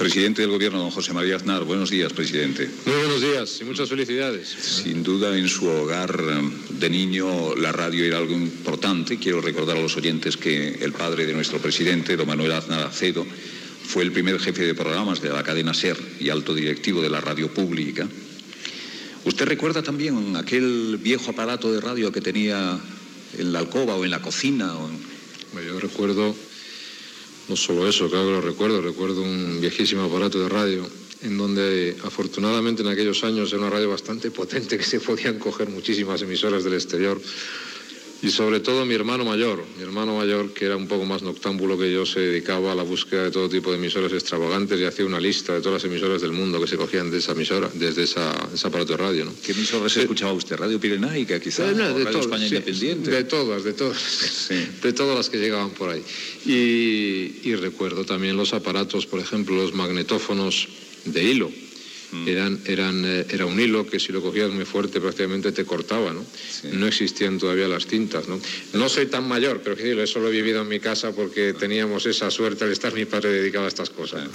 Presidente del Gobierno, don José María Aznar. Buenos días, presidente. Muy buenos días y muchas felicidades. Sin duda, en su hogar de niño, la radio era algo importante. Quiero recordar a los oyentes que el padre de nuestro presidente, don Manuel Aznar Acedo, fue el primer jefe de programas de la cadena SER y alto directivo de la radio pública. ¿Usted recuerda también aquel viejo aparato de radio que tenía en la alcoba o en la cocina? Yo recuerdo, no solo eso, claro que lo recuerdo un viejísimo aparato de radio en donde afortunadamente en aquellos años era una radio bastante potente que se podían coger muchísimas emisoras del exterior. Y sobre todo mi hermano mayor, que era un poco más noctámbulo que yo, se dedicaba a la búsqueda de todo tipo de emisoras extravagantes y hacía una lista de todas las emisoras del mundo que se cogían de esa emisora, desde ese aparato de radio, ¿no? ¿Qué emisoras escuchaba usted? ¿Radio Pirenaica, quizá? ¿Radio España Independiente? De todas, sí. De todas las que llegaban por ahí. Y recuerdo también los aparatos, por ejemplo, los magnetófonos de hilo. Era un hilo que si lo cogías muy fuerte prácticamente te cortaba, ¿no? Sí. No existían todavía las cintas, ¿no? No soy tan mayor, pero eso lo he vivido en mi casa porque teníamos esa suerte al estar mi padre dedicado a estas cosas.